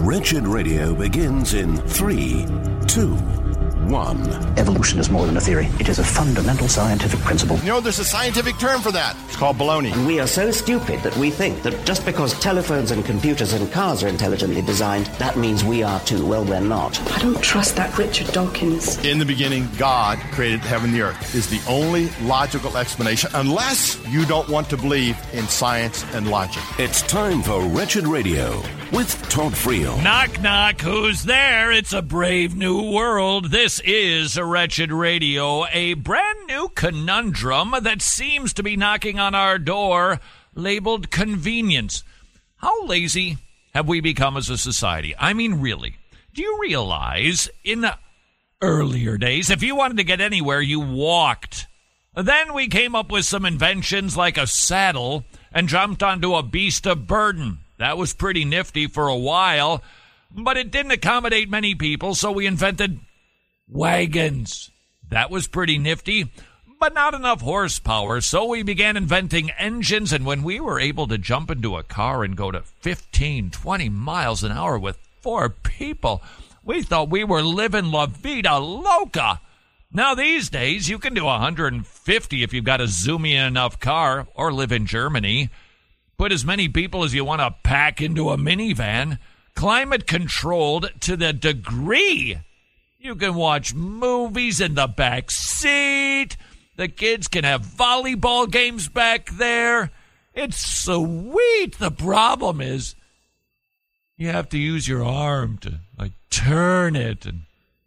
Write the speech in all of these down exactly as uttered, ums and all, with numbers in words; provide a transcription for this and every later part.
Wretched Radio begins in three, two, one. Evolution is more than a theory. It is a fundamental scientific principle. You know, there's a scientific term for that. It's called baloney. And we are so stupid that we think that just because telephones and computers and cars are intelligently designed, that means we are too. Well, we're not. I don't trust that Richard Dawkins. In the beginning, God created heaven and the earth is the only logical explanation, unless you don't want to believe in science and logic. It's time for Wretched Radio with Todd Friel. Knock, knock, who's there? It's a brave new world. This is a Wretched Radio, a brand new conundrum that seems to be knocking on our door, labeled convenience. How lazy have we become as a society? I mean, really, do you realize in the earlier days, if you wanted to get anywhere, you walked? Then we came up with some inventions like a saddle and jumped onto a beast of burden. That was pretty nifty for a while, but it didn't accommodate many people, so we invented wagons. That was pretty nifty, but not enough horsepower, so we began inventing engines, and when we were able to jump into a car and go to fifteen, twenty miles an hour with four people, we thought we were living La Vida Loca. Now these days, you can do one hundred fifty if you've got a zoomy enough car, or live in Germany. Put as many people as you want to pack into a minivan, climate controlled to the degree you can watch movies in the back seat. The kids can have volleyball games back there. It's sweet. The problem is you have to use your arm to, like, turn it. And,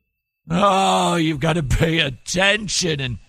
oh, you've got to pay attention and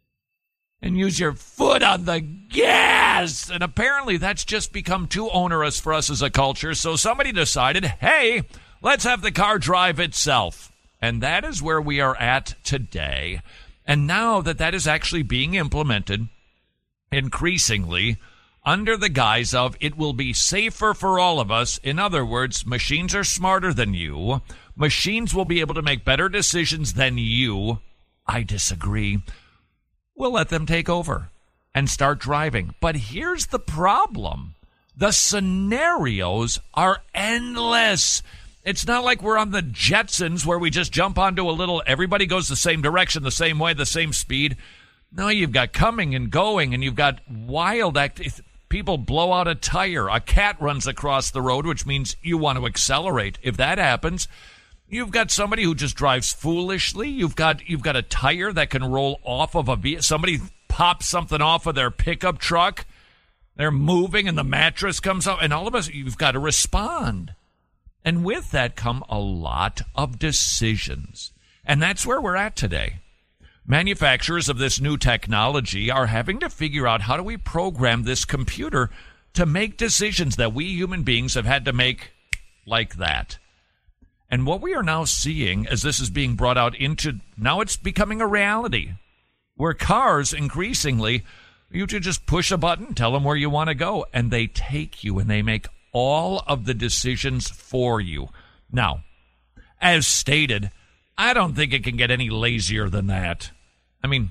and use your foot on the gas. And apparently that's just become too onerous for us as a culture. So somebody decided, hey, let's have the car drive itself. And that is where we are at today. And now that that is actually being implemented increasingly under the guise of it will be safer for all of us. In other words, machines are smarter than you. Machines will be able to make better decisions than you. I disagree. We'll let them take over and start driving. But here's the problem. The scenarios are endless. It's not like we're on the Jetsons where we just jump onto a little, everybody goes the same direction, the same way, the same speed. No, you've got coming and going, and you've got wild act. People blow out a tire. A cat runs across the road, which means you want to accelerate. If that happens, you've got somebody who just drives foolishly. You've got you've got a tire that can roll off of a vehicle. Somebody pops something off of their pickup truck. They're moving, and the mattress comes out, and all of us, you've got to respond. And with that come a lot of decisions. And that's where we're at today. Manufacturers of this new technology are having to figure out how do we program this computer to make decisions that we human beings have had to make like that. And what we are now seeing as this is being brought out into, now it's becoming a reality, where cars increasingly, you should just push a button, tell them where you want to go, and they take you and they make all of the decisions for you. Now, as stated, I don't think it can get any lazier than that. I mean,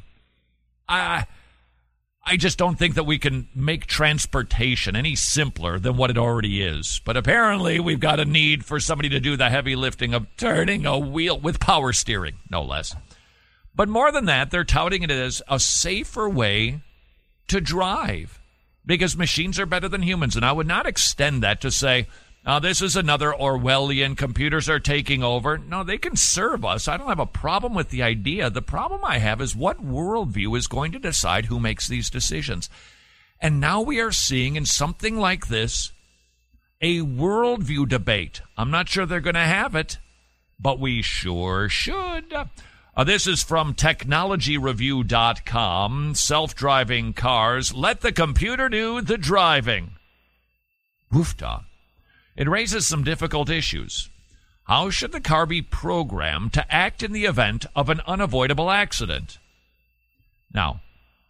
I I just don't think that we can make transportation any simpler than what it already is. But apparently we've got a need for somebody to do the heavy lifting of turning a wheel with power steering, no less. But more than that, they're touting it as a safer way to drive because machines are better than humans. And I would not extend that to say, oh, this is another Orwellian, computers are taking over. No, they can serve us. I don't have a problem with the idea. The problem I have is what worldview is going to decide who makes these decisions. And now we are seeing in something like this a worldview debate. I'm not sure they're going to have it, but we sure should. Uh, this is from technology review dot com. Self-driving cars. Let the computer do the driving. Woofda. It raises some difficult issues. How should the car be programmed to act in the event of an unavoidable accident? Now,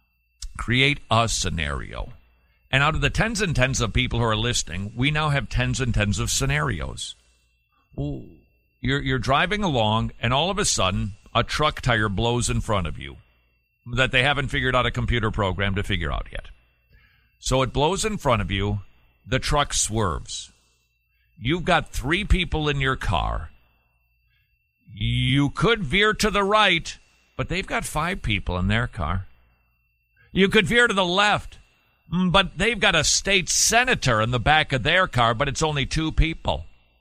create a scenario. And out of the tens and tens of people who are listening, we now have tens and tens of scenarios. Ooh, you're, you're driving along, and all of a sudden, a truck tire blows in front of you that they haven't figured out a computer program to figure out yet. So it blows in front of you. The truck swerves. You've got three people in your car. You could veer to the right, but they've got five people in their car. You could veer to the left, but they've got a state senator in the back of their car, but it's only two people.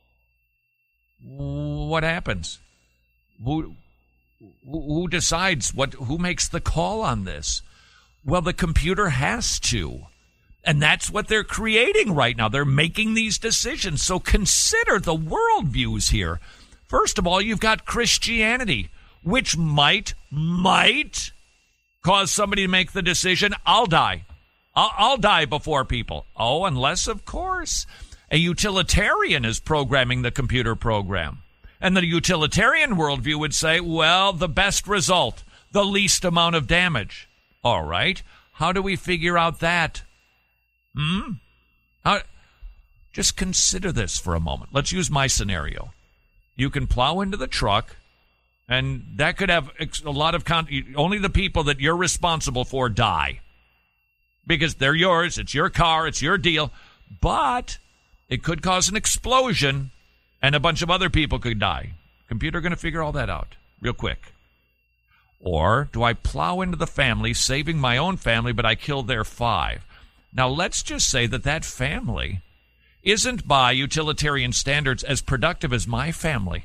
What happens? Who, who decides what? Who makes the call on this? Well, the computer has to. And that's what they're creating right now. They're making these decisions. So consider the worldviews here. First of all, you've got Christianity, which might, might cause somebody to make the decision, I'll die. I'll, I'll die before people. Oh, unless, of course, a utilitarian is programming the computer program. And the utilitarian worldview would say, well, the best result, the least amount of damage. All right. How do we figure out that? Hmm? How, just consider this for a moment. Let's use my scenario. You can plow into the truck, and that could have a lot of... Con- only the people that you're responsible for die. Because they're yours, it's your car, it's your deal. But it could cause an explosion, and a bunch of other people could die. Computer going to figure all that out real quick. Or do I plow into the family, saving my own family, but I kill their five? Now, let's just say that that family isn't by utilitarian standards as productive as my family.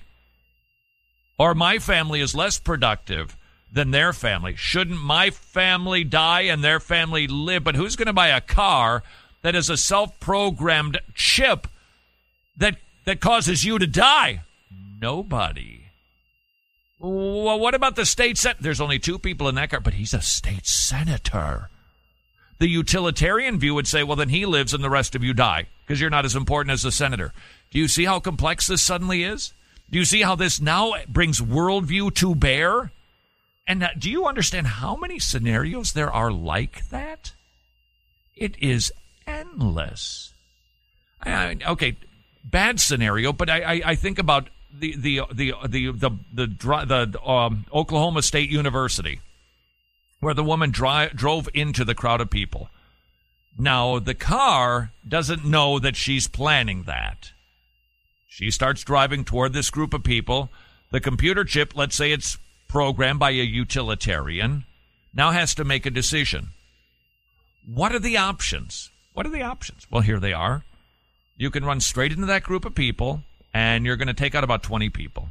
Or my family is less productive than their family. Shouldn't my family die and their family live? But who's going to buy a car that is a self-programmed chip that that causes you to die? Nobody. Well, what about the state senator? There's only two people in that car, but he's a state senator. The utilitarian view would say, well, then he lives and the rest of you die because you're not as important as the senator. Do you see how complex this suddenly is? Do you see how this now brings worldview to bear? And do you understand how many scenarios there are like that? It is endless. I, okay, bad scenario, but I, I, I think about the the the the the the, the, the um, Oklahoma State University, where the woman dri- drove into the crowd of people. Now, the car doesn't know that she's planning that. She starts driving toward this group of people. The computer chip, let's say it's programmed by a utilitarian, now has to make a decision. What are the options? What are the options? Well, here they are. You can run straight into that group of people, and you're going to take out about twenty people.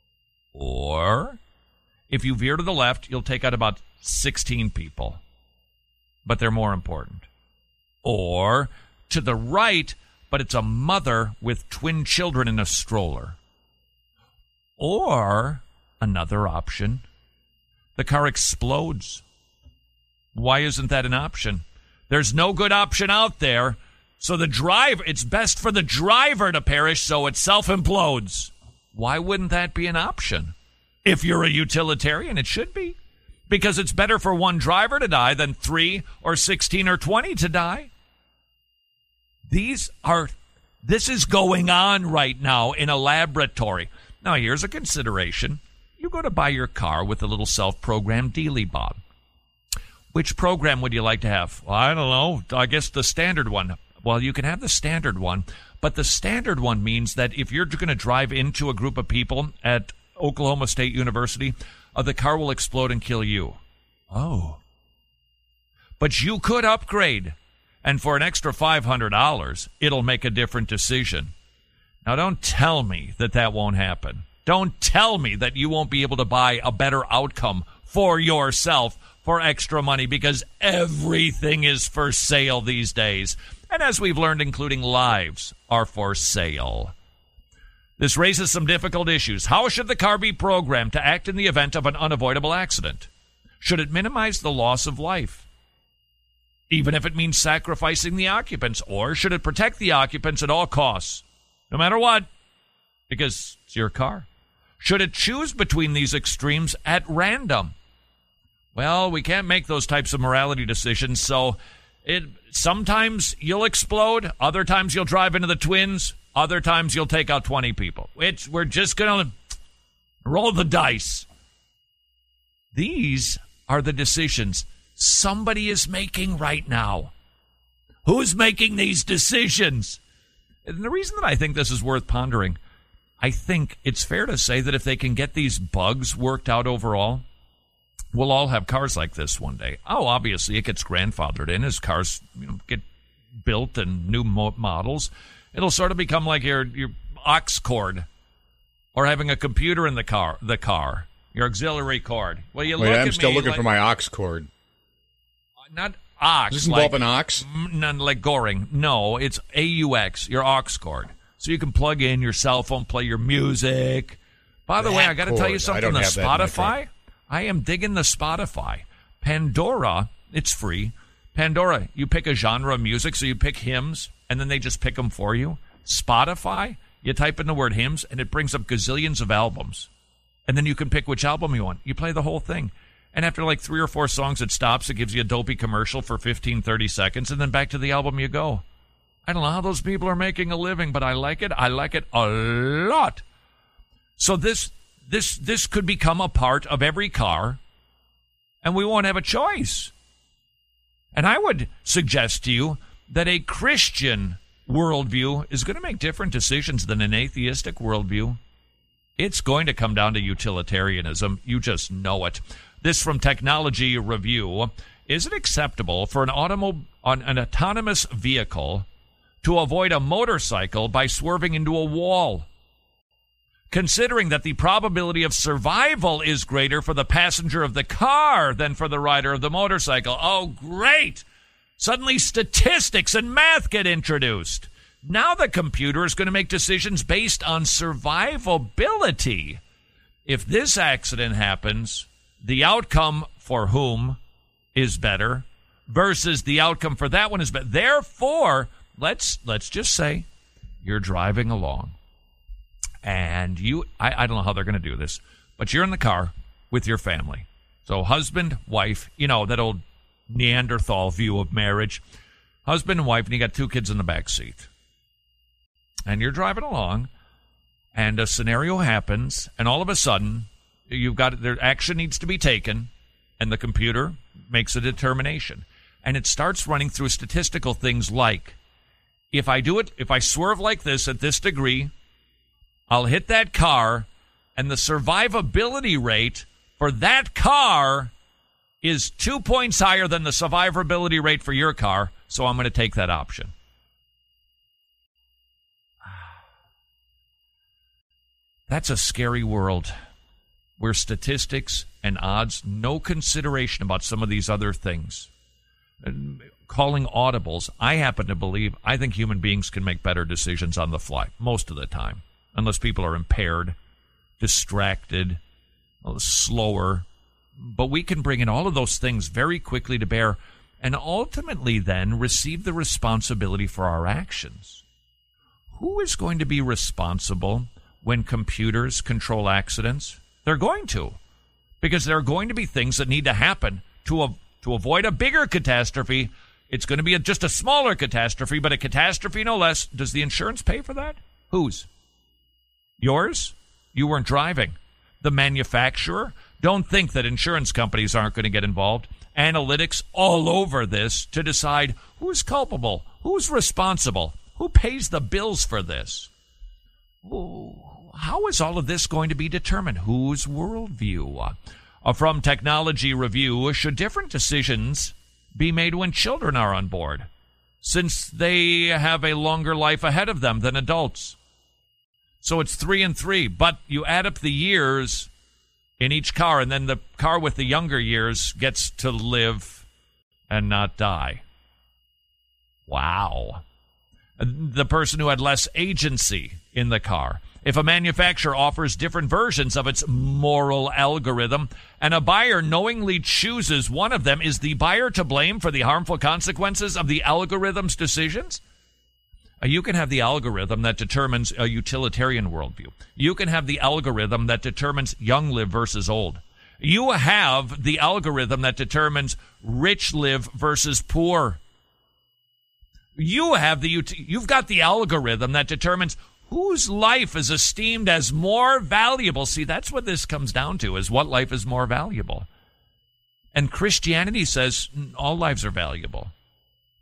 Or, if you veer to the left, you'll take out about sixteen people. But they're more important. Or, to the right, but it's a mother with twin children in a stroller. Or, another option, the car explodes. Why isn't that an option? There's no good option out there, so the driver, it's best for the driver to perish, so it self-implodes. Why wouldn't that be an option? If you're a utilitarian, it should be. Because it's better for one driver to die than three or sixteen or twenty to die. These are, this is going on right now in a laboratory. Now, here's a consideration. You go to buy your car with a little self-programmed dealy bob. Which program would you like to have? Well, I don't know. I guess the standard one. Well, you can have the standard one, but the standard one means that if you're going to drive into a group of people at Oklahoma State University, uh, the car will explode and kill you. Oh. But you could upgrade, and for an extra five hundred dollars, it'll make a different decision. Now, don't tell me that that won't happen. Don't tell me that you won't be able to buy a better outcome for yourself for extra money, because everything is for sale these days. And as we've learned, including lives are for sale. This raises some difficult issues. How should the car be programmed to act in the event of an unavoidable accident? Should it minimize the loss of life, even if it means sacrificing the occupants? Or should it protect the occupants at all costs, no matter what, because it's your car? Should it choose between these extremes at random? Well, we can't make those types of morality decisions, so it sometimes you'll explode, other times you'll drive into the twins, other times you'll take out twenty people. It's, we're just going to roll the dice. These are the decisions somebody is making right now. Who's making these decisions? And the reason that I think this is worth pondering, I think it's fair to say that if they can get these bugs worked out overall, we'll all have cars like this one day. Oh, obviously, it gets grandfathered in as cars, you know, get built and new mo- models. It'll sort of become like your your aux cord, or having a computer in the car. The car, your auxiliary cord. Well, you Wait, look I'm at still me looking like, for my aux cord. Not aux. Does this like, involve an aux? None like Goring. No, it's A U X. Your aux cord, so you can plug in your cell phone, play your music. By the That way, I got to tell you cord. I something. don't The have that in my Spotify. I am digging the Spotify. Pandora, it's free. Pandora, you pick a genre of music, so you pick hymns, and then they just pick them for you. Spotify, you type in the word hymns, and it brings up gazillions of albums. And then you can pick which album you want. You play the whole thing. And after like three or four songs, it stops. It gives you a dopey commercial for fifteen, thirty seconds, and then back to the album you go. I don't know how those people are making a living, but I like it. I like it a lot. So this this this could become a part of every car, and we won't have a choice. And I would suggest to you that a Christian worldview is going to make different decisions than an atheistic worldview. It's going to come down to utilitarianism. You just know it. This from Technology Review. Is it acceptable for an automo- on an autonomous vehicle to avoid a motorcycle by swerving into a wall, considering that the probability of survival is greater for the passenger of the car than for the rider of the motorcycle? Oh, great! Suddenly statistics and math get introduced. Now the computer is going to make decisions based on survivability. If this accident happens, the outcome for whom is better versus the outcome for that one is better. Therefore, let's let's just say you're driving along. And you, I, I don't know how they're going to do this, but you're in the car with your family. So husband, wife, you know, that old Neanderthal view of marriage. Husband and wife, and you got two kids in the back seat. And you're driving along, and a scenario happens, and all of a sudden, you've got, their action needs to be taken, and the computer makes a determination. And it starts running through statistical things like, if I do it, if I swerve like this at this degree, I'll hit that car, and the survivability rate for that car is two points higher than the survivability rate for your car, so I'm going to take that option. That's a scary world where statistics and odds, no consideration about some of these other things. Calling audibles, I happen to believe, I think human beings can make better decisions on the fly most of the time, unless people are impaired, distracted, slower. But we can bring in all of those things very quickly to bear and ultimately then receive the responsibility for our actions. Who is going to be responsible when computers control accidents? They're going to, because there are going to be things that need to happen to a, to avoid a bigger catastrophe. It's going to be a, just a smaller catastrophe, but a catastrophe no less. Does the insurance pay for that? Whose? Yours? You weren't driving. The manufacturer? Don't think that insurance companies aren't going to get involved. Analytics all over this to decide who's culpable, who's responsible, who pays the bills for this. Ooh. How is all of this going to be determined? Whose worldview? Uh, from Technology Review, should different decisions be made when children are on board, since they have a longer life ahead of them than adults? So it's three and three, but you add up the years in each car, and then the car with the younger years gets to live and not die. Wow. The person who had less agency in the car. If a manufacturer offers different versions of its moral algorithm and a buyer knowingly chooses one of them, is the buyer to blame for the harmful consequences of the algorithm's decisions? Uh, you can have the algorithm that determines a utilitarian worldview. You can have the algorithm that determines young live versus old. You have the algorithm that determines rich live versus poor. You have the you've got the algorithm that determines whose life is esteemed as more valuable. See, that's what this comes down to, is what life is more valuable. And Christianity says all lives are valuable.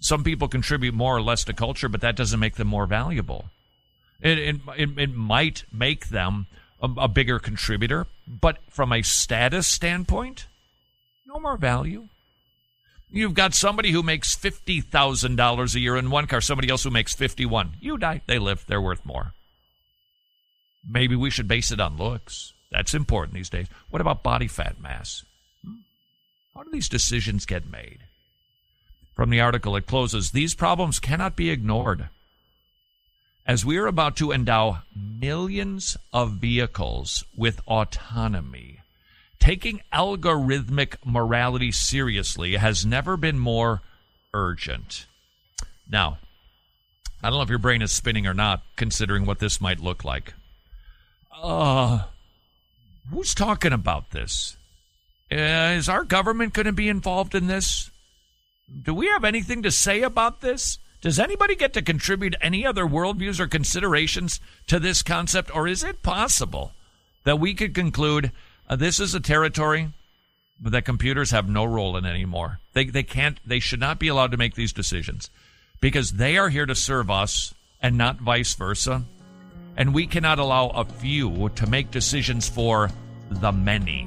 Some people contribute more or less to culture, but that doesn't make them more valuable. It, it, it, it might make them a, a bigger contributor, but from a status standpoint, no more value. You've got somebody who makes fifty thousand dollars a year in one car, somebody else who makes fifty-one. You die, they live, they're worth more. Maybe we should base it on looks. That's important these days. What about body fat mass? How do these decisions get made? From the article, it closes, these problems cannot be ignored. As we are about to endow millions of vehicles with autonomy, taking algorithmic morality seriously has never been more urgent. Now, I don't know if your brain is spinning or not, considering what this might look like. Uh, who's talking about this? Uh, is our government going to be involved in this? Do we have anything to say about this? Does anybody get to contribute any other worldviews or considerations to this concept? Or is it possible that we could conclude uh, this is a territory that computers have no role in anymore? They they can't, they should not be allowed to make these decisions because they are here to serve us and not vice versa. And we cannot allow a few to make decisions for the many.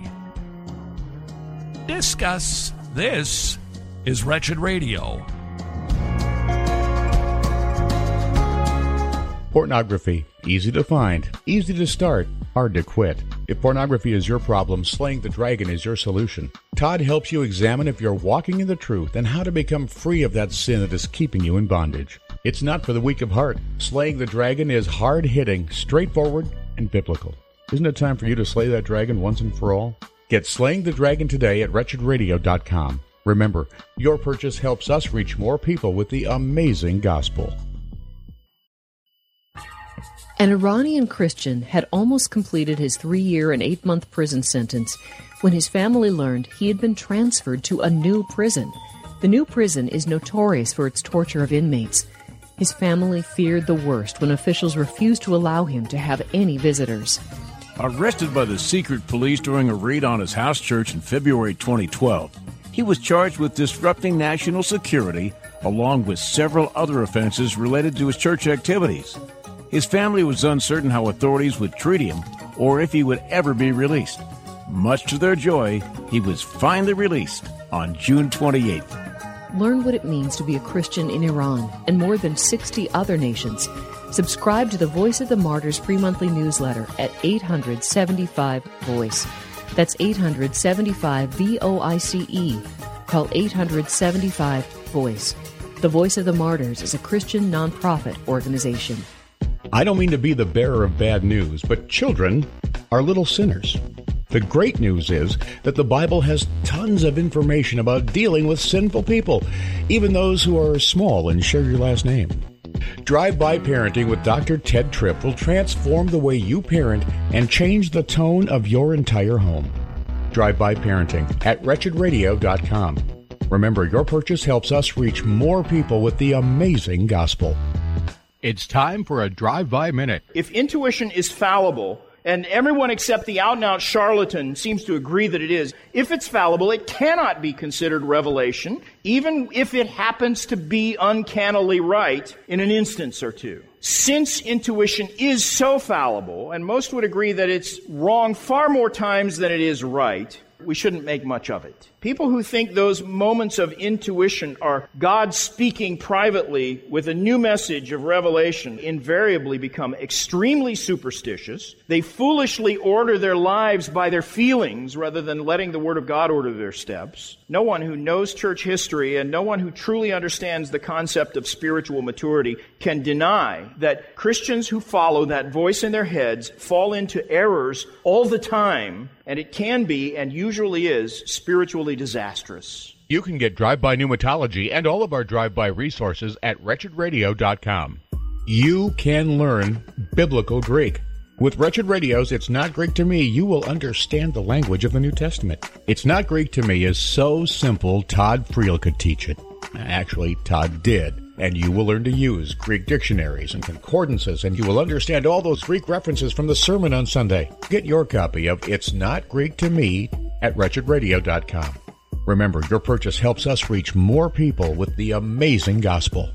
Discuss. This is Wretched Radio. Pornography. Easy to find, easy to start, hard to quit. If pornography is your problem, Slaying the Dragon is your solution. Todd helps you examine if you're walking in the truth and how to become free of that sin that is keeping you in bondage. It's not for the weak of heart. Slaying the Dragon is hard-hitting, straightforward, and biblical. Isn't it time for you to slay that dragon once and for all? Get Slaying the Dragon today at wretched radio dot com. Remember, your purchase helps us reach more people with the amazing gospel. An Iranian Christian had almost completed his three-year and eight-month prison sentence when his family learned he had been transferred to a new prison. The new prison is notorious for its torture of inmates. His family feared the worst when officials refused to allow him to have any visitors. Arrested by the secret police during a raid on his house church in February twenty twelve, he was charged with disrupting national security, along with several other offenses related to his church activities. His family was uncertain how authorities would treat him or if he would ever be released. Much to their joy, he was finally released on June twenty-eighth. Learn what it means to be a Christian in Iran and more than sixty other nations. Subscribe to the Voice of the Martyrs free monthly newsletter at eight hundred seventy-five VOICE. That's eight hundred seventy-five V O I C E. Call eight hundred seventy-five VOICE. The Voice of the Martyrs is a Christian nonprofit organization. I don't mean to be the bearer of bad news, but children are little sinners. The great news is that the Bible has tons of information about dealing with sinful people, even those who are small and share your last name. Drive-By Parenting with Doctor Ted Tripp will transform the way you parent and change the tone of your entire home. Drive-By Parenting at wretched radio dot com. Remember, your purchase helps us reach more people with the amazing gospel. It's time for a Drive-By Minute. If intuition is fallible, and everyone except the out-and-out charlatan seems to agree that it is, if it's fallible, it cannot be considered revelation, even if it happens to be uncannily right in an instance or two. Since intuition is so fallible, and most would agree that it's wrong far more times than it is right, we shouldn't make much of it. People who think those moments of intuition are God speaking privately with a new message of revelation invariably become extremely superstitious. They foolishly order their lives by their feelings rather than letting the Word of God order their steps. No one who knows church history and no one who truly understands the concept of spiritual maturity can deny that Christians who follow that voice in their heads fall into errors all the time, and it can be, and usually is, spiritually disastrous. You can get Drive-By Pneumatology and all of our Drive-By resources at wretched radio dot com. You can learn Biblical Greek. With Wretched Radio's It's Not Greek to Me, you will understand the language of the New Testament. It's Not Greek to Me is so simple, Todd Friel could teach it. Actually, Todd did. And you will learn to use Greek dictionaries and concordances, and you will understand all those Greek references from the sermon on Sunday. Get your copy of It's Not Greek to Me at wretched radio dot com. Remember, your purchase helps us reach more people with the amazing gospel.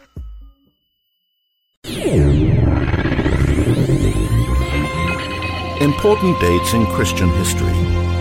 Important dates in Christian history.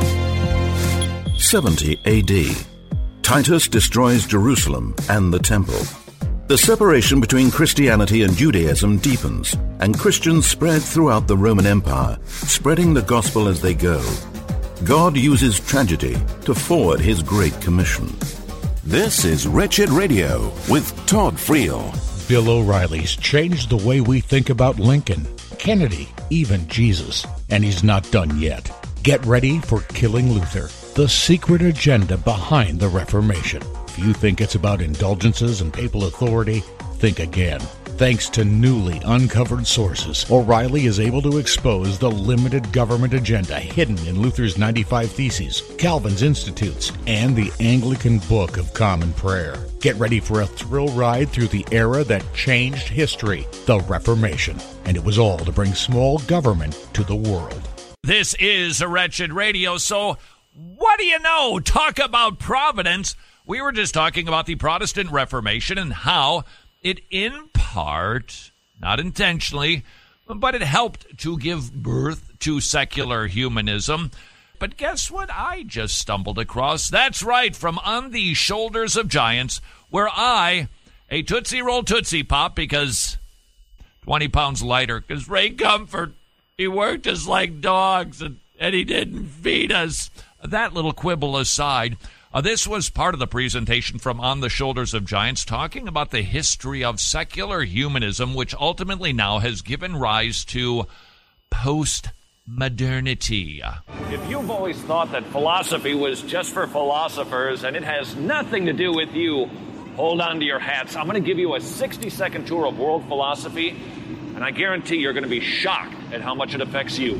seventy A D. Titus destroys Jerusalem and the temple. The separation between Christianity and Judaism deepens, and Christians spread throughout the Roman Empire, spreading the gospel as they go. God uses tragedy to forward His Great Commission. This is Wretched Radio with Todd Friel. Bill O'Reilly's changed the way we think about Lincoln, Kennedy, even Jesus. And he's not done yet. Get ready for Killing Luther, the secret agenda behind the Reformation. If you think it's about indulgences and papal authority, think again. Thanks to newly uncovered sources, O'Reilly is able to expose the limited government agenda hidden in Luther's ninety-five Theses, Calvin's Institutes, and the Anglican Book of Common Prayer. Get ready for a thrill ride through the era that changed history, the Reformation. And it was all to bring small government to the world. This is a Wretched Radio, so what do you know? Talk about providence. We were just talking about the Protestant Reformation and how it, in part, not intentionally, but it helped to give birth to secular humanism. But guess what I just stumbled across? That's right, from On the Shoulders of Giants, where I, a Tootsie Roll Tootsie Pop, because twenty pounds lighter, because Ray Comfort, he worked us like dogs, and, and he didn't feed us. That little quibble aside, Uh, this was part of the presentation from On the Shoulders of Giants, talking about the history of secular humanism, which ultimately now has given rise to post-modernity. If you've always thought that philosophy was just for philosophers and it has nothing to do with you, hold on to your hats. I'm going to give you a sixty-second tour of world philosophy, and I guarantee you're going to be shocked at how much it affects you.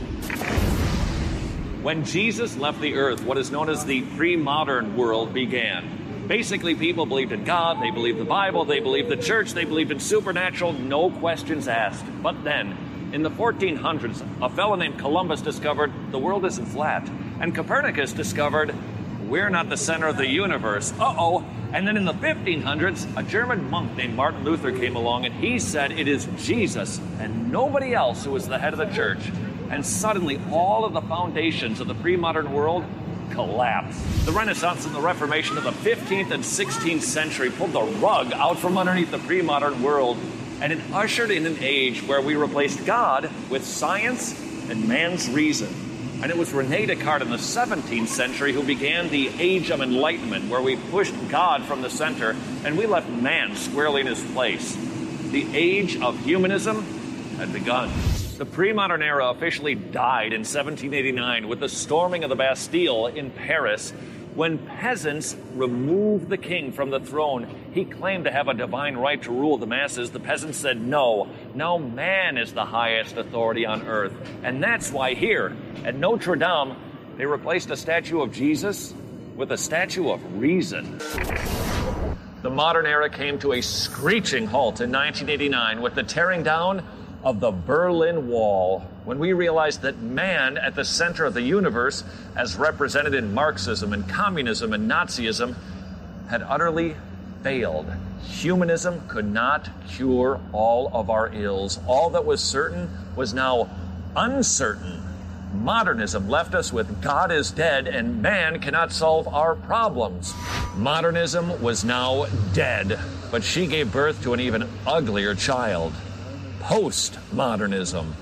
When Jesus left the earth, what is known as the pre-modern world began. Basically, people believed in God, they believed the Bible, they believed the church, they believed in supernatural, no questions asked. But then, in the fourteen hundreds, a fellow named Columbus discovered the world isn't flat. And Copernicus discovered we're not the center of the universe. Uh-oh. And then in the fifteen hundreds, a German monk named Martin Luther came along, and he said it is Jesus and nobody else who is the head of the church. And suddenly, all of the foundations of the pre-modern world collapsed. The Renaissance and the Reformation of the fifteenth and sixteenth century pulled the rug out from underneath the pre-modern world, and it ushered in an age where we replaced God with science and man's reason. And it was René Descartes in the seventeenth century who began the Age of Enlightenment, where we pushed God from the center and we left man squarely in his place. The age of humanism had begun. The pre-modern era officially died in seventeen eighty-nine with the storming of the Bastille in Paris. When peasants removed the king from the throne, he claimed to have a divine right to rule the masses. The peasants said no. Now man is the highest authority on earth. And that's why here at Notre Dame, they replaced a statue of Jesus with a statue of reason. The modern era came to a screeching halt in nineteen eighty-nine with the tearing down of the Berlin Wall, when we realized that man at the center of the universe, as represented in Marxism and communism and Nazism, had utterly failed. Humanism could not cure all of our ills. All that was certain was now uncertain. Modernism left us with God is dead and man cannot solve our problems. Modernism was now dead, but she gave birth to an even uglier child. Postmodernism.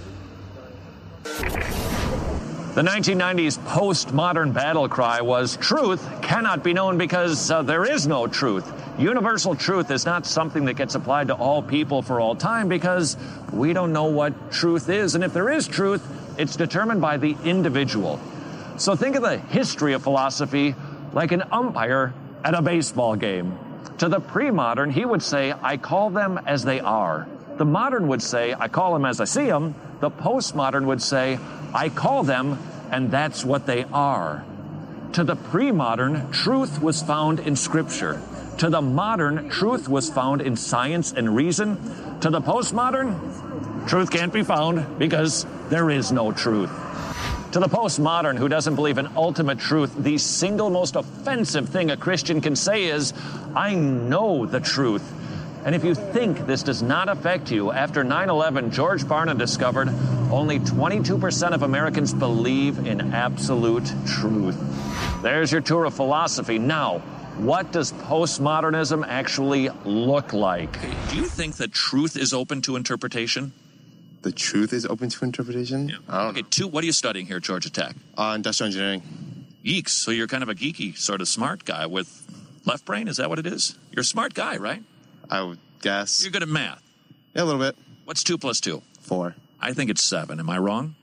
The nineteen nineties postmodern battle cry was, truth cannot be known because uh, there is no truth. Universal truth is not something that gets applied to all people for all time because we don't know what truth is. And if there is truth, it's determined by the individual. So think of the history of philosophy like an umpire at a baseball game. To the pre-modern, he would say, I call them as they are. The modern would say, I call them as I see them. The postmodern would say, I call them, and that's what they are. To the pre-modern, truth was found in Scripture. To the modern, truth was found in science and reason. To the postmodern, truth can't be found because there is no truth. To the postmodern who doesn't believe in ultimate truth, the single most offensive thing a Christian can say is, I know the truth. And if you think this does not affect you, after nine eleven, George Barna discovered only twenty-two percent of Americans believe in absolute truth. There's your tour of philosophy. Now, what does postmodernism actually look like? Do you think that truth is open to interpretation? The truth is open to interpretation? Yeah. I don't okay, know. two, what are you studying here, Georgia Tech? Uh, industrial engineering. Geeks, so you're kind of a geeky, sort of smart guy with left brain, is that what it is? You're a smart guy, right? I would guess. You're good at math. Yeah, a little bit. What's two plus two? Four. I think it's seven. Am I wrong?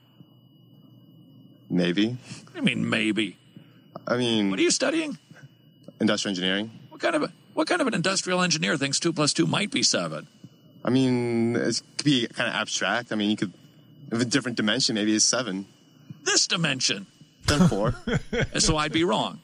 Maybe. I mean, maybe. I mean... What are you studying? Industrial engineering. What kind of a, what kind of an industrial engineer thinks two plus two might be seven? I mean, it could be kind of abstract. I mean, you could... If a different dimension, maybe it's seven. This dimension? Then four. So I'd be wrong.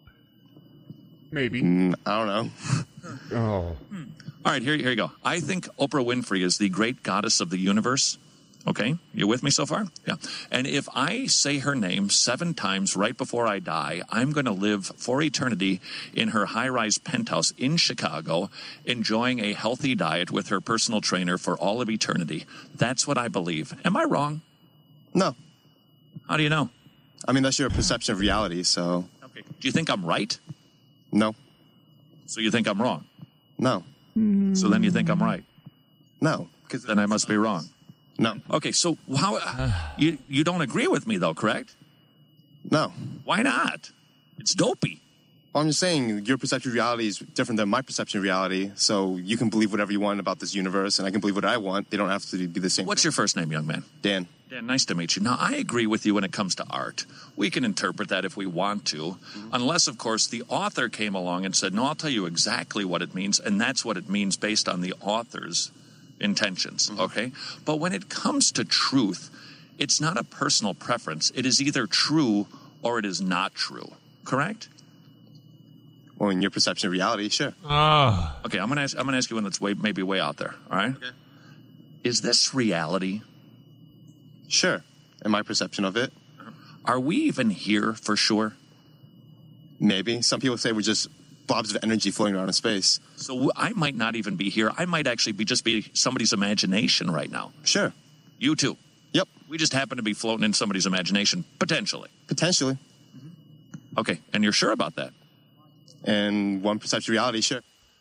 Maybe. Mm, I don't know. Oh. Hmm. All right, here, here you go. I think Oprah Winfrey is the great goddess of the universe. Okay, you with me so far? Yeah. And if I say her name seven times right before I die, I'm going to live for eternity in her high-rise penthouse in Chicago, enjoying a healthy diet with her personal trainer for all of eternity. That's what I believe. Am I wrong? No. How do you know? I mean, that's your perception of reality, so... Okay. Do you think I'm right? No. So you think I'm wrong? No. So then you think I'm right? No. Then I must be wrong. No. Okay, so how uh, you you don't agree with me though, correct? No. Why not? It's dopey. Well, I'm just saying your perception of reality is different than my perception of reality, so you can believe whatever you want about this universe, and I can believe what I want. They don't have to be the same. What's your first name, young man? Dan. Dan, nice to meet you. Now, I agree with you when it comes to art. We can interpret that if we want to, mm-hmm. unless, of course, the author came along and said, no, I'll tell you exactly what it means, and that's what it means based on the author's intentions, mm-hmm. okay? But when it comes to truth, it's not a personal preference. It is either true or it is not true, correct? Well, in your perception of reality, sure. Uh. Okay, I'm going to ask, I'm going to ask you one that's way, maybe way out there, all right? Okay. Is this reality? Sure, in my perception of it. Are we even here for sure? Maybe. Some people say we're just blobs of energy floating around in space. So I might not even be here. I might actually be just be somebody's imagination right now. Sure. You too. Yep. We just happen to be floating in somebody's imagination, potentially. Potentially. Mm-hmm. Okay, and you're sure about that? And one perception of reality, sure.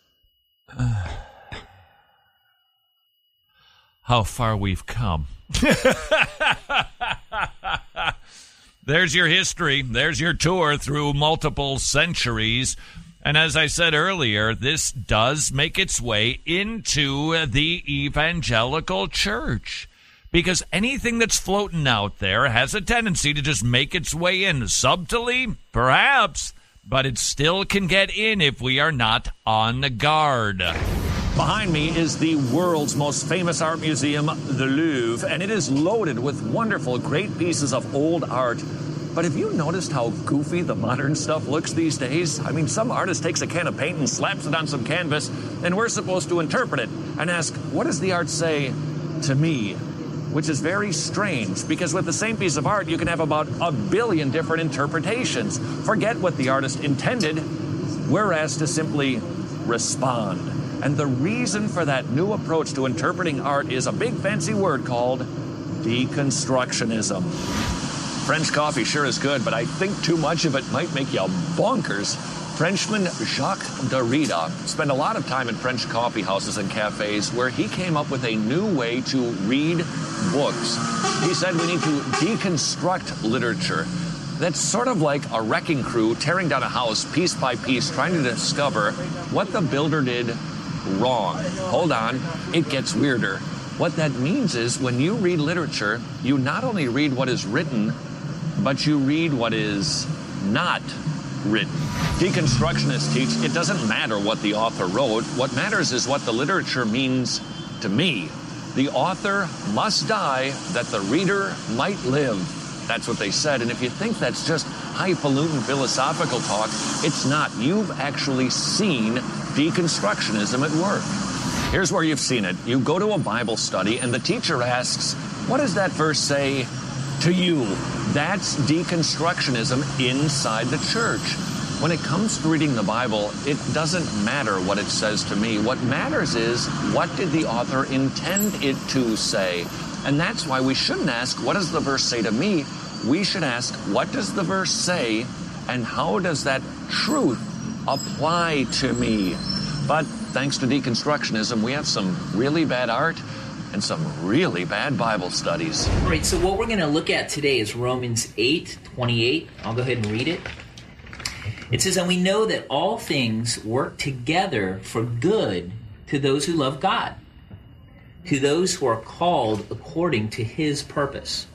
How far we've come. There's your history. There's your tour through multiple centuries. And as I said earlier, this does make its way into the evangelical church. Because anything that's floating out there has a tendency to just make its way in. Subtly, perhaps, but it still can get in if we are not on the guard. Behind me is the world's most famous art museum, the Louvre, and it is loaded with wonderful, great pieces of old art. But have you noticed how goofy the modern stuff looks these days? I mean, some artist takes a can of paint and slaps it on some canvas, and we're supposed to interpret it and ask, what does the art say to me? Which is very strange, because with the same piece of art, you can have about a billion different interpretations. Forget what the artist intended. We're asked to simply respond. And the reason for that new approach to interpreting art is a big fancy word called deconstructionism. French coffee sure is good, but I think too much of it might make you bonkers. Frenchman Jacques Derrida spent a lot of time in French coffee houses and cafes where he came up with a new way to read books. He said we need to deconstruct literature. That's sort of like a wrecking crew tearing down a house piece by piece, trying to discover what the builder did wrong. Hold on, it gets weirder. What that means is when you read literature, you not only read what is written, but you read what is not written. Deconstructionists teach it doesn't matter what the author wrote. What matters is what the literature means to me. The author must die that the reader might live. That's what they said. And if you think that's just highfalutin philosophical talk, it's not. You've actually seen deconstructionism at work. Here's where you've seen it. You go to a Bible study and the teacher asks, what does that verse say to you. That's deconstructionism inside the church. When it comes to reading the Bible, it doesn't matter what it says to me. What matters is, what did the author intend it to say? And that's why we shouldn't ask, what does the verse say to me? We should ask, what does the verse say, and how does that truth apply to me? But thanks to deconstructionism, we have some really bad art and some really bad Bible studies. All right, so what we're going to look at today is Romans eight twenty-eight. I'll go ahead and read it. It says, and we know that all things work together for good to those who love God, to those who are called according to his purpose.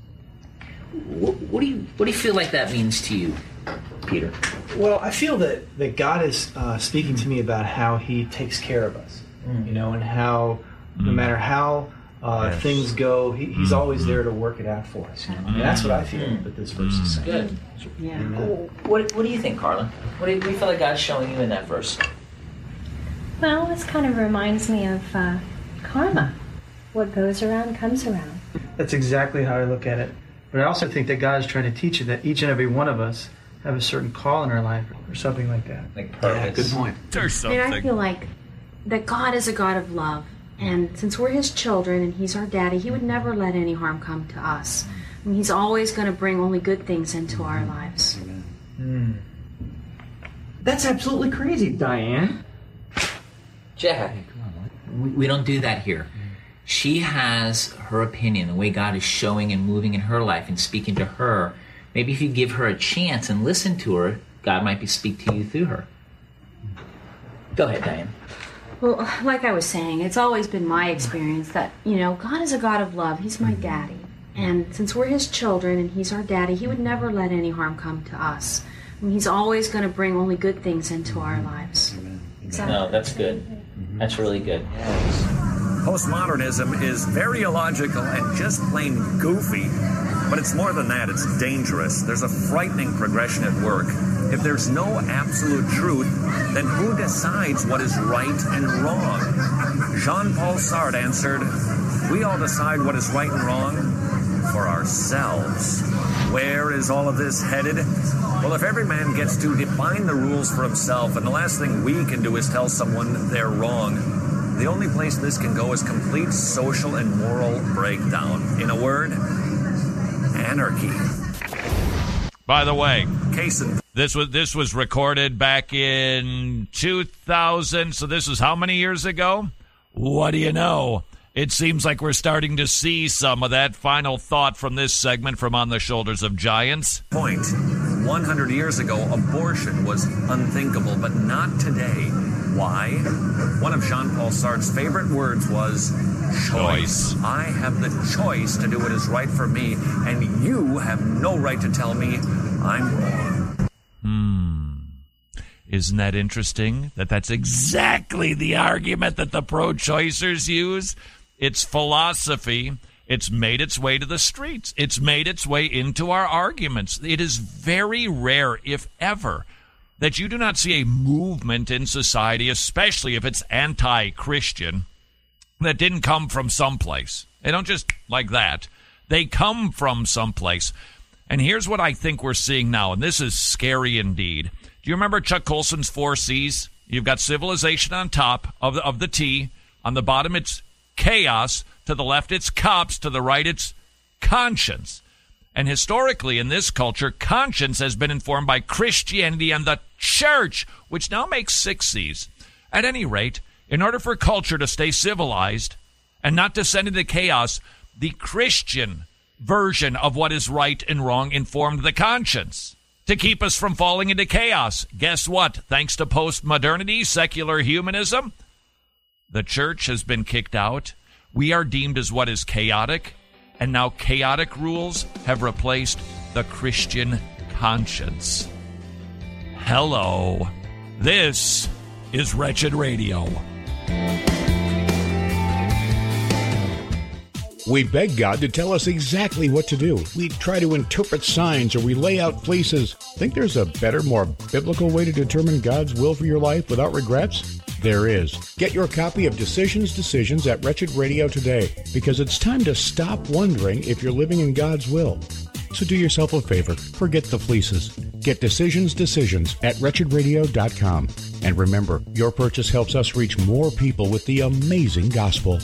What, what do you what do you feel like that means to you, Peter? Well, I feel that, that God is uh, speaking to me about how he takes care of us, mm. you know, and how mm. no matter how uh, yes. things go, he, he's mm. always there to work it out for us. You know? I mean, that's what I feel mm. that this verse is saying. Good. Yeah. What, what do you think, Carla? What do you, what do you feel like God's showing you in that verse? Well, this kind of reminds me of uh, karma. What goes around comes around. That's exactly how I look at it. But I also think that God is trying to teach you that each and every one of us have a certain call in our life or something like that. Like purpose. Yeah, good point. There's something. I mean, I feel like that God is a God of love. And since we're his children and he's our daddy, he would never let any harm come to us. I mean, he's always going to bring only good things into our lives. Mm. That's absolutely crazy, Diane. Jack, we, we don't do that here. She has her opinion, the way God is showing and moving in her life and speaking to her. Maybe if you give her a chance and listen to her, God might be speak to you through her. Go ahead, Diane. Well, like I was saying, it's always been my experience that, you know, God is a God of love. He's my daddy. And since we're his children and he's our daddy, he would never let any harm come to us. I mean, he's always going to bring only good things into our lives. Exactly. No, that's good. That's really good. Postmodernism is very illogical and just plain goofy. But it's more than that, it's dangerous. There's a frightening progression at work. If there's no absolute truth, then who decides what is right and wrong? Jean-Paul Sartre answered, we all decide what is right and wrong for ourselves. Where is all of this headed? Well, if every man gets to define the rules for himself, and the last thing we can do is tell someone they're wrong, the only place this can go is complete social and moral breakdown. In a word, anarchy. By the way, Case in- this was this was recorded back in two thousand, so this is how many years ago? What do you know? It seems like we're starting to see some of that final thought from this segment from On the Shoulders of Giants. Point. one hundred years ago, abortion was unthinkable, but not today. Why? One of Jean-Paul Sartre's favorite words was choice. I have the choice to do what is right for me, and you have no right to tell me I'm wrong. Hmm. Isn't that interesting? That that's exactly the argument that the pro-choicers use? It's philosophy. It's made its way to the streets. It's made its way into our arguments. It is very rare, if ever, that you do not see a movement in society, especially if it's anti-Christian, that didn't come from someplace. They don't just like that. They come from someplace. And here's what I think we're seeing now, and this is scary indeed. Do you remember Chuck Colson's Four C's? You've got civilization on top of the, of the T. On the bottom, it's chaos. To the left, it's cops. To the right, it's conscience. And historically, in this culture, conscience has been informed by Christianity and the church, which now makes six C's. At any rate, in order for culture to stay civilized and not descend into chaos, the Christian version of what is right and wrong informed the conscience to keep us from falling into chaos. Guess what? Thanks to postmodernity, secular humanism, the church has been kicked out. We are deemed as what is chaotic. And now chaotic rules have replaced the Christian conscience. Hello. This is Wretched Radio. We beg God to tell us exactly what to do. We try to interpret signs or we lay out fleeces. Think there's a better, more biblical way to determine God's will for your life without regrets? there is. Get your copy of Decisions, Decisions at Wretched Radio today, because it's time to stop wondering if you're living in God's will. So do yourself a favor. Forget the fleeces. Get Decisions, Decisions at wretched radio dot com. And remember, your purchase helps us reach more people with the amazing gospel.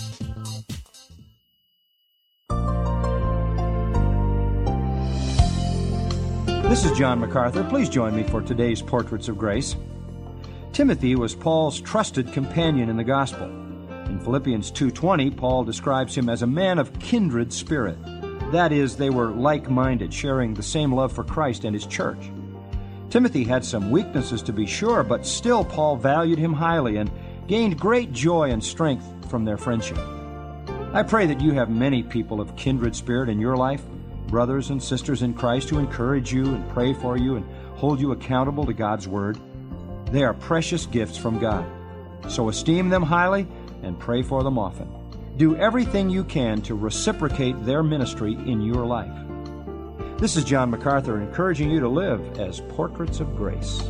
This is John MacArthur. Please join me for today's Portraits of Grace. Timothy was Paul's trusted companion in the gospel. In Philippians two twenty, Paul describes him as a man of kindred spirit. That is, they were like-minded, sharing the same love for Christ and his church. Timothy had some weaknesses, to be sure, but still Paul valued him highly and gained great joy and strength from their friendship. I pray that you have many people of kindred spirit in your life, brothers and sisters in Christ who encourage you and pray for you and hold you accountable to God's Word. They are precious gifts from God. So esteem them highly and pray for them often. Do everything you can to reciprocate their ministry in your life. This is John MacArthur encouraging you to live as portraits of grace.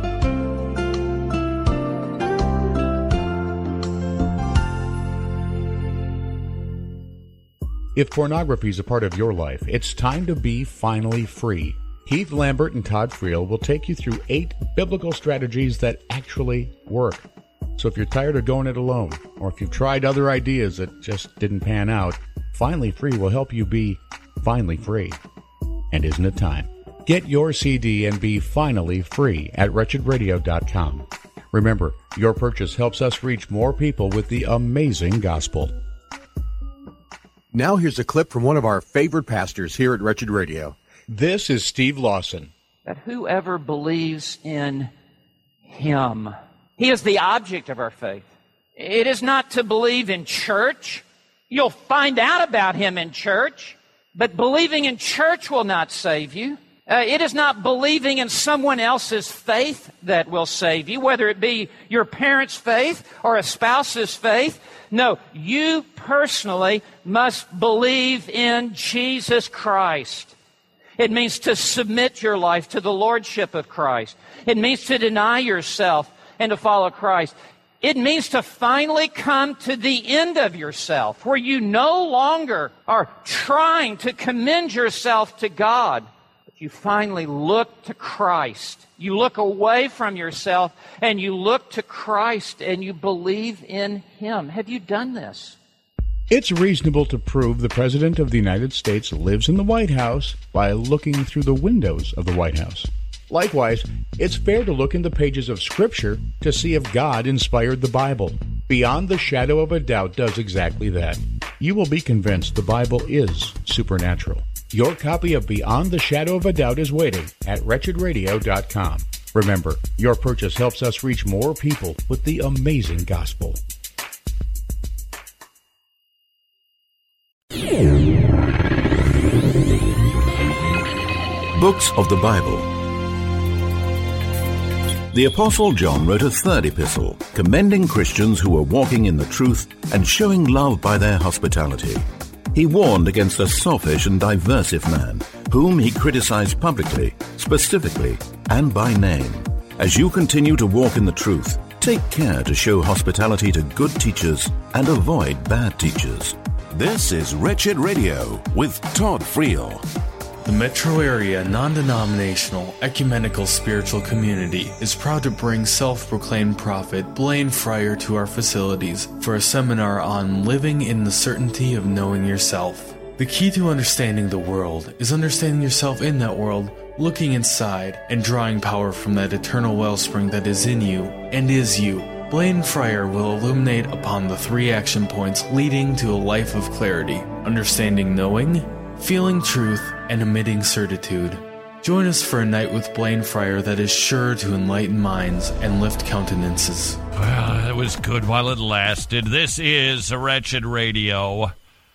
If pornography is a part of your life, it's time to be finally free. Heath Lambert and Todd Friel will take you through eight biblical strategies that actually work. So if you're tired of going it alone, or if you've tried other ideas that just didn't pan out, Finally Free will help you be finally free. And isn't it time? Get your C D and be finally free at wretched radio dot com. Remember, your purchase helps us reach more people with the amazing gospel. Now here's a clip from one of our favorite pastors here at Wretched Radio. This is Steve Lawson. That whoever believes in Him, He is the object of our faith. It is not to believe in church. You'll find out about Him in church, but believing in church will not save you. Uh, it is not believing in someone else's faith that will save you, whether it be your parents' faith or a spouse's faith. No, you personally must believe in Jesus Christ. It means to submit your life to the lordship of Christ. It means to deny yourself and to follow Christ. It means to finally come to the end of yourself, where you no longer are trying to commend yourself to God. You finally look to Christ. You look away from yourself and you look to Christ and you believe in Him. Have you done this? It's reasonable to prove the President of the United States lives in the White House by looking through the windows of the White House. Likewise, it's fair to look in the pages of Scripture to see if God inspired the Bible. Beyond the Shadow of a Doubt does exactly that. You will be convinced the Bible is supernatural. Your copy of Beyond the Shadow of a Doubt is waiting at wretched radio dot com. Remember, your purchase helps us reach more people with the amazing gospel. Books of the Bible. The Apostle John wrote a third epistle, commending Christians who were walking in the truth and showing love by their hospitality. He warned against a selfish and diversive man, whom he criticized publicly, specifically, and by name. As you continue to walk in the truth, take care to show hospitality to good teachers and avoid bad teachers. This is Wretched Radio with Todd Friel. The Metro Area Non-Denominational Ecumenical Spiritual Community is proud to bring self-proclaimed prophet Blaine Fryer to our facilities for a seminar on living in the certainty of knowing yourself. The key to understanding the world is understanding yourself in that world, looking inside, and drawing power from that eternal wellspring that is in you and is you. Blaine Fryer will illuminate upon the three action points leading to a life of clarity: understanding knowing, feeling truth, and emitting certitude. Join us for a night with Blaine Fryer that is sure to enlighten minds and lift countenances. Well, it was good while it lasted. This is Wretched Radio.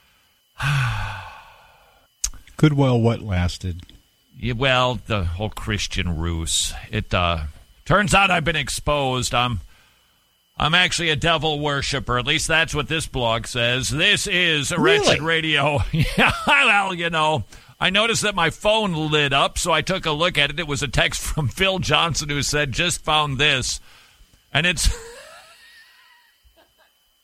Good while what lasted? Yeah, well, the whole Christian ruse. It uh, turns out I've been exposed. I'm I'm actually a devil worshiper. At least that's what this blog says. This is Wretched Really? Radio. Yeah, well, you know, I noticed that my phone lit up, so I took a look at it. It was a text from Phil Johnson who said, just found this. And it's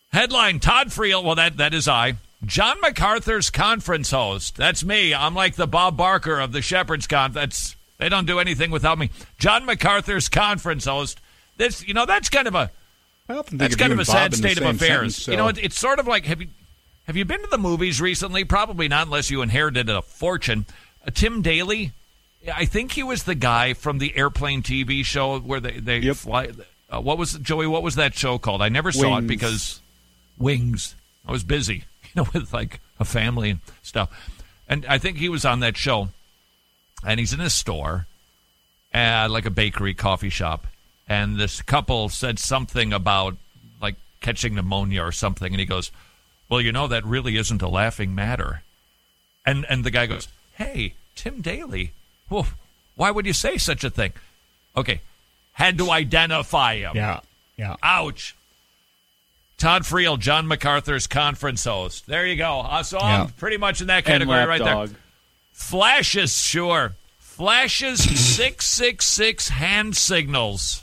Headline, Todd Friel, well, that that is I. John MacArthur's conference host. That's me. I'm like the Bob Barker of the Shepherd's Conference. They don't do anything without me. John MacArthur's conference host. This, you know, that's kind of a that's kind of a sad state of affairs. Sentence, so. You know, it, it's sort of like, have you have you been to the movies recently? Probably not, unless you inherited a fortune. Uh, Tim Daly, I think he was the guy from the Airplane T V show where they they yep. fly. Uh, what was Joey? What was that show called? I never saw Wings. it because Wings. I was busy, you know, with like a family and stuff. And I think he was on that show. And he's in a store, uh, like a bakery, coffee shop. And this couple said something about like catching pneumonia or something. And he goes, well, you know, that really isn't a laughing matter. And and the guy goes, hey, Tim Daly, well, why would you say such a thing? Okay, had to identify him. Yeah, yeah. Ouch. Todd Friel, John MacArthur's conference host. There you go. Uh, so I'm yeah. pretty much in that category right dog. there. Flashes, sure. Flashes six six six hand signals.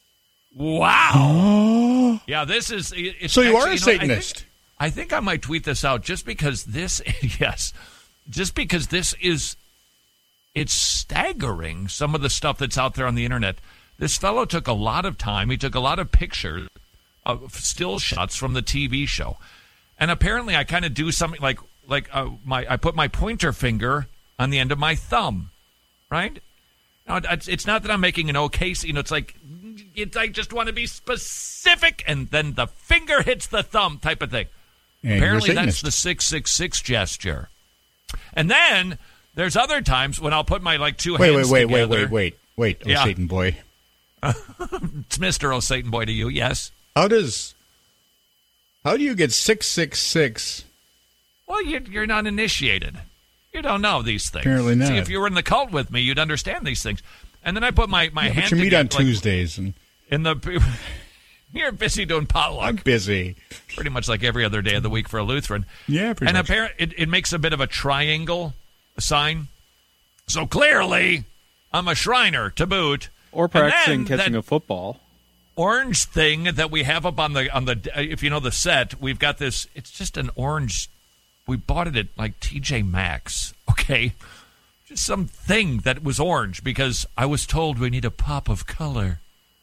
Wow. yeah, this is... It's so you actually, are a you know, Satanist. I think, I think I might tweet this out just because this... yes. Just because this is... It's staggering, some of the stuff that's out there on the internet. This fellow took a lot of time. He took a lot of pictures... Uh, still shots from the T V show, and apparently I kind of do something like like uh, my I put my pointer finger on the end of my thumb, right? Now it's, it's not that I'm making an okay, you know. It's like it's, I just want to be specific, and then the finger hits the thumb type of thing. And apparently that's the six six six gesture. And then there's other times when I'll put my like two wait, hands wait, wait, together. Wait, wait, wait, wait, wait, oh, yeah. Satan boy. It's Mister Oh Satan Boy to you, yes. How does, how do you get six six six? Well, you're, you're not initiated. You don't know these things. Apparently not. See, if you were in the cult with me, you'd understand these things. And then I put my, my yeah, hand but you meet together, on like, Tuesdays. and in the You're busy doing potluck. I'm busy. Pretty much like every other day of the week for a Lutheran. Yeah, pretty and much. And it, it makes a bit of a triangle sign. So clearly, I'm a Shriner to boot. Or practicing catching that, a football. Orange thing that we have up on the on the if you know the set, we've got this. It's just an orange. We bought it at like T J Maxx. Okay, just some thing that was orange because I was told we need a pop of color.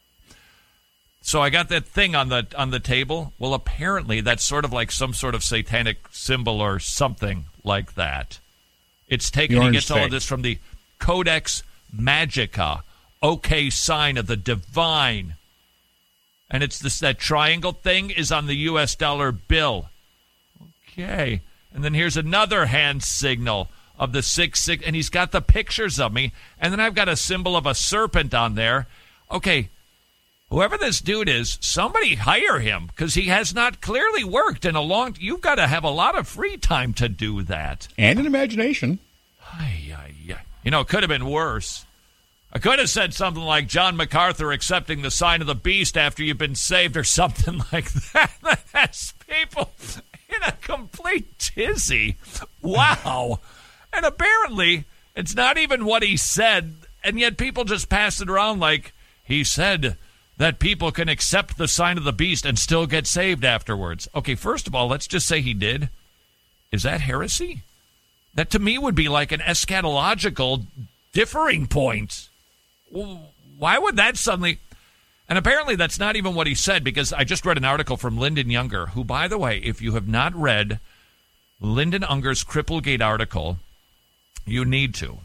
So I got that thing on the on the table. Well, apparently that's sort of like some sort of satanic symbol or something like that. It's taken. He gets thing. all of this from the Codex Magica. Okay, sign of the divine. And it's this that triangle thing is on the U S dollar bill. Okay. And then here's another hand signal of the six six, and he's got the pictures of me. And then I've got a symbol of a serpent on there. Okay, whoever this dude is, somebody hire him because he has not clearly worked in a long. You've got to have a lot of free time to do that and an imagination. Ay, ay, ay. You know, it could have been worse. I could have said something like John MacArthur accepting the sign of the beast after you've been saved or something like that. That's people in a complete tizzy. Wow. And apparently, it's not even what he said, and yet people just pass it around like he said that people can accept the sign of the beast and still get saved afterwards. Okay, first of all, let's just say he did. Is that heresy? That to me would be like an eschatological differing point. Why would that suddenly... And apparently that's not even what he said, because I just read an article from Lyndon Younger, who, by the way, if you have not read Lyndon Unger's Cripplegate article, you need to.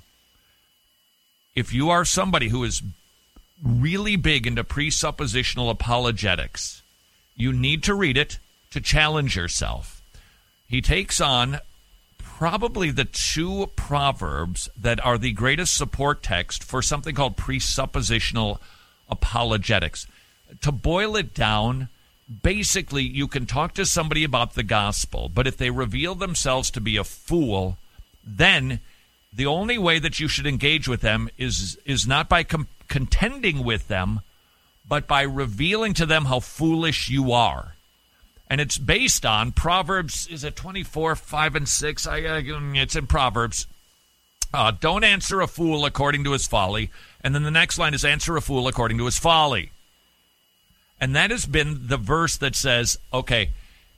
If you are somebody who is really big into presuppositional apologetics, you need to read it to challenge yourself. He takes on probably the two proverbs that are the greatest support text for something called presuppositional apologetics. To boil it down, basically you can talk to somebody about the gospel, but if they reveal themselves to be a fool, then the only way that you should engage with them is is not by com- contending with them, but by revealing to them how foolish you are. And it's based on Proverbs, is it twenty-four, five, and six? I, uh, it's in Proverbs. Uh, don't answer a fool according to his folly. And then the next line is answer a fool according to his folly. And that has been the verse that says, okay,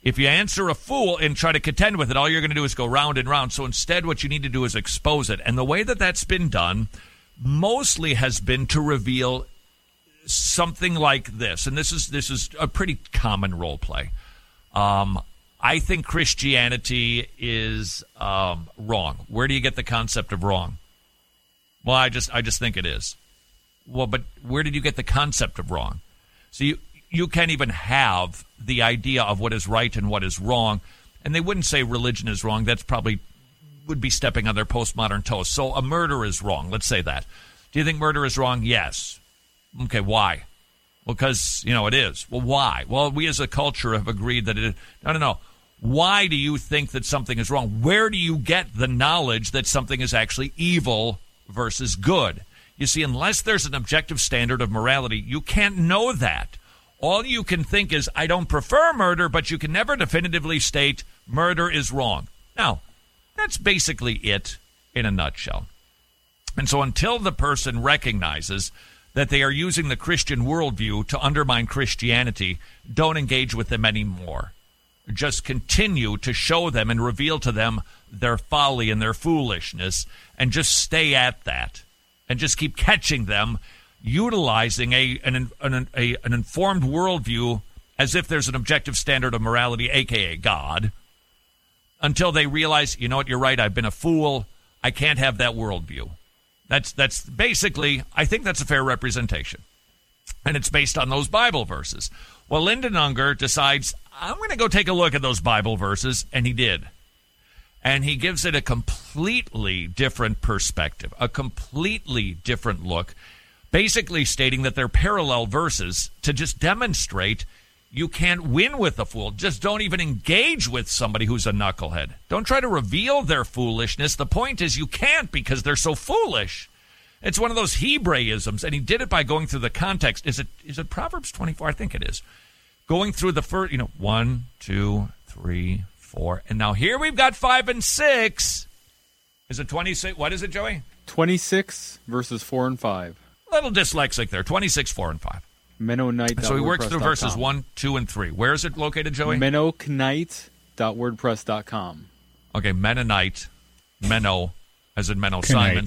If you answer a fool and try to contend with it, all you're going to do is go round and round. So instead, what you need to do is expose it. And the way that that's been done mostly has been to reveal something like this. And this is this is a pretty common role play. Um, I think Christianity is um, wrong. Where do you get the concept of wrong? Well, I just I just think it is. Well, but where did you get the concept of wrong? So you you can't even have the idea of what is right and what is wrong. And they wouldn't say religion is wrong. That's probably would be stepping on their postmodern toes. So a murder is wrong. Let's say that. Do you think murder is wrong? Yes. Okay, why? Well, because, you know, it is. Well, why? Well, we as a culture have agreed that it is. No, no, no. Why do you think that something is wrong? Where do you get the knowledge that something is actually evil versus good? You see, unless there's an objective standard of morality, you can't know that. All you can think is, I don't prefer murder, but you can never definitively state murder is wrong. Now, that's basically it in a nutshell. And so until the person recognizes that they are using the Christian worldview to undermine Christianity, don't engage with them anymore. Just continue to show them and reveal to them their folly and their foolishness, and just stay at that. And just keep catching them utilizing a an, an, a, an informed worldview as if there's an objective standard of morality, a k a. God, until they realize, you know what, you're right, I've been a fool. I can't have that worldview. That's that's basically, I think that's a fair representation. And it's based on those Bible verses. Well, Lyndon Unger decides, I'm going to go take a look at those Bible verses, and he did. And he gives it a completely different perspective, a completely different look, basically stating that they're parallel verses to just demonstrate you can't win with a fool. Just don't even engage with somebody who's a knucklehead. Don't try to reveal their foolishness. The point is you can't because they're so foolish. It's one of those Hebraisms, and he did it by going through the context. Is it is it Proverbs twenty-four? I think it is. Going through the first, you know, one, two, three, four. And now here we've got five and six. Is it twenty-six? What is it, Joey? twenty-six verses four and five. Little dyslexic there. twenty-six, four, and five. Mennonite. So he works through verses one, two, and three. Where is it located, Joey? Mennonite dot wordpress dot com. Okay, Mennonite. Menno, as in Menno Simon.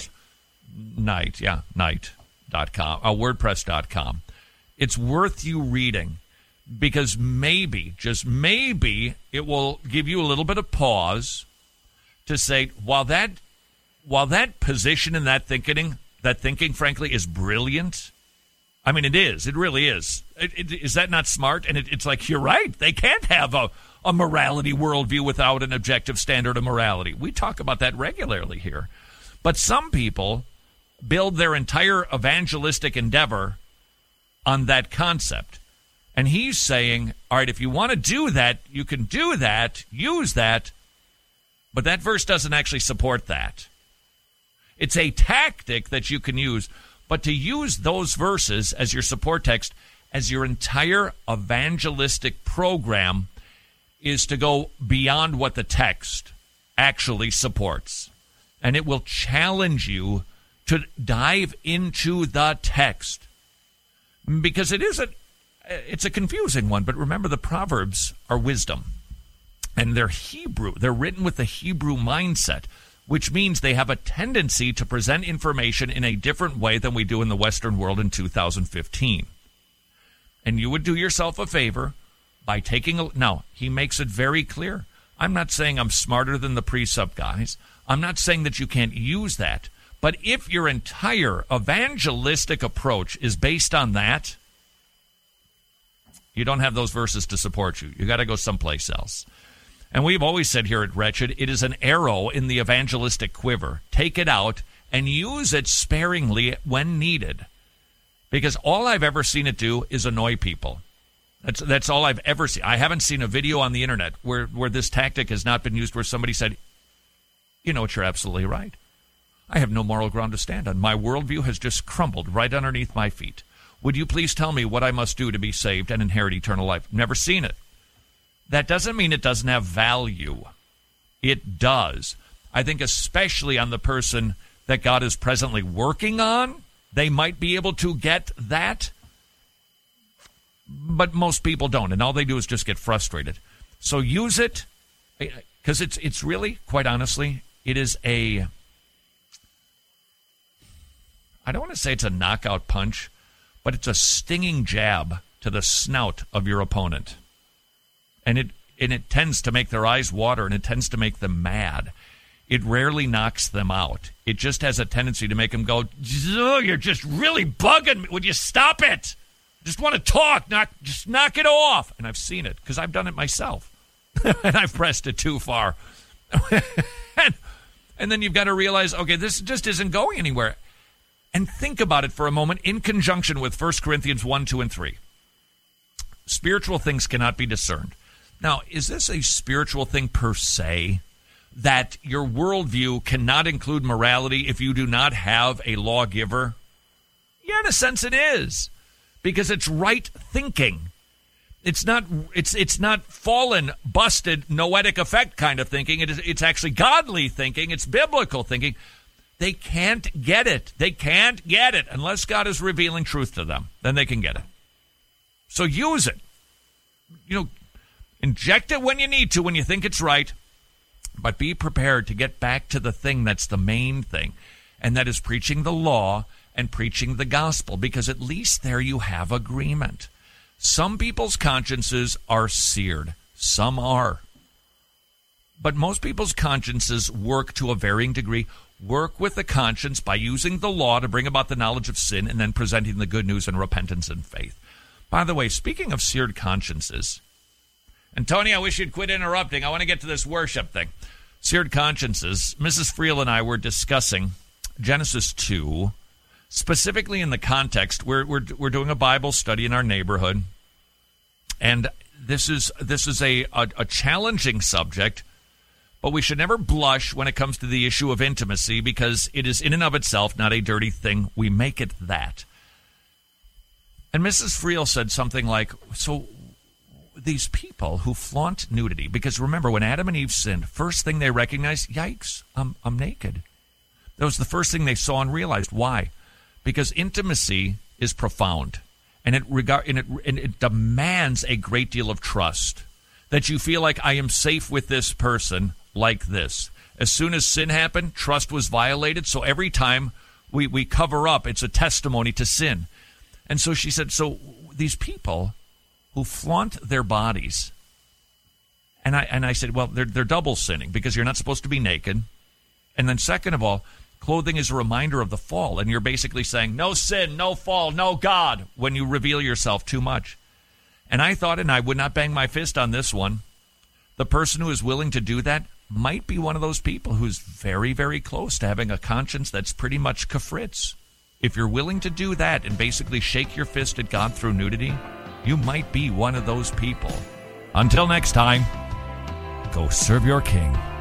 Night, yeah, night dot com. Uh, WordPress dot com. It's worth you reading because maybe, just maybe, it will give you a little bit of pause to say, while that, while that position and that thinking, that thinking, frankly, is brilliant. I mean, it is. It really is. It, it, is that not smart? And it, it's like, you're right. They can't have a, a morality worldview without an objective standard of morality. We talk about that regularly here. But some people build their entire evangelistic endeavor on that concept. And he's saying, all right, if you want to do that, you can do that, use that, but that verse doesn't actually support that. It's a tactic that you can use, but to use those verses as your support text, as your entire evangelistic program, is to go beyond what the text actually supports. And it will challenge you to dive into the text. Because it is a, it's a confusing one, but remember the Proverbs are wisdom. And they're Hebrew. They're written with the Hebrew mindset, which means they have a tendency to present information in a different way than we do in the Western world in two thousand fifteen. And you would do yourself a favor by taking a... Now, he makes it very clear. I'm not saying I'm smarter than the precept guys. I'm not saying that you can't use that. But if your entire evangelistic approach is based on that, you don't have those verses to support you. You got to go someplace else. And we've always said here at Wretched, it is an arrow in the evangelistic quiver. Take it out and use it sparingly when needed. Because all I've ever seen it do is annoy people. That's that's all I've ever seen. I haven't seen a video on the internet where, where this tactic has not been used, where somebody said, you know what, you're absolutely right. I have no moral ground to stand on. My worldview has just crumbled right underneath my feet. Would you please tell me what I must do to be saved and inherit eternal life? Never seen it. That doesn't mean it doesn't have value. It does. I think especially on the person that God is presently working on, they might be able to get that. But most people don't, and all they do is just get frustrated. So use it, because it's it's really, quite honestly, it is a, I don't want to say it's a knockout punch, but it's a stinging jab to the snout of your opponent. And it and it tends to make their eyes water, and it tends to make them mad. It rarely knocks them out. It just has a tendency to make them go, oh, you're just really bugging me. Would you stop it? Just want to talk. Knock, just knock it off. And I've seen it because I've done it myself. And I've pressed it too far. and, and then you've got to realize, okay, this just isn't going anywhere. And think about it for a moment in conjunction with First Corinthians one, two, and three. Spiritual things cannot be discerned. Now, is this a spiritual thing per se? That your worldview cannot include morality if you do not have a lawgiver? Yeah, in a sense it is. Because it's right thinking. It's not it's it's not fallen, busted, noetic effect kind of thinking. It is it's actually godly thinking. It's biblical thinking. They can't get it. They can't get it unless God is revealing truth to them. Then they can get it. So use it. You know, inject it when you need to, when you think it's right. But be prepared to get back to the thing that's the main thing, and that is preaching the law and preaching the gospel, because at least there you have agreement. Some people's consciences are seared. Some are. But most people's consciences work to a varying degree. Work with the conscience by using the law to bring about the knowledge of sin and then presenting the good news and repentance and faith. By the way, speaking of seared consciences, and Tony, I wish you'd quit interrupting. I want to get to this worship thing. Seared consciences. Missus Friel and I were discussing Genesis two, specifically in the context. We're we're we're doing a Bible study in our neighborhood, and this is this is a, a a challenging subject, but we should never blush when it comes to the issue of intimacy, because it is in and of itself not a dirty thing. We make it that. And Missus Friel said something like, so these people who flaunt nudity, because remember, when Adam and Eve sinned, first thing they recognized, yikes, I'm, I'm naked. That was the first thing they saw and realized. Why? Because intimacy is profound, and it, regard, and it, and it demands a great deal of trust, that you feel like I am safe with this person like this. As soon as sin happened, trust was violated, so every time we, we cover up, it's a testimony to sin. And so she said, so these people who flaunt their bodies. And I and I said, well, they're they're double sinning, because you're not supposed to be naked. And then second of all, clothing is a reminder of the fall. And you're basically saying, no sin, no fall, no God, when you reveal yourself too much. And I thought, and I would not bang my fist on this one, the person who is willing to do that might be one of those people who's very, very close to having a conscience that's pretty much kafritz. If you're willing to do that and basically shake your fist at God through nudity, you might be one of those people. Until next time, go serve your king.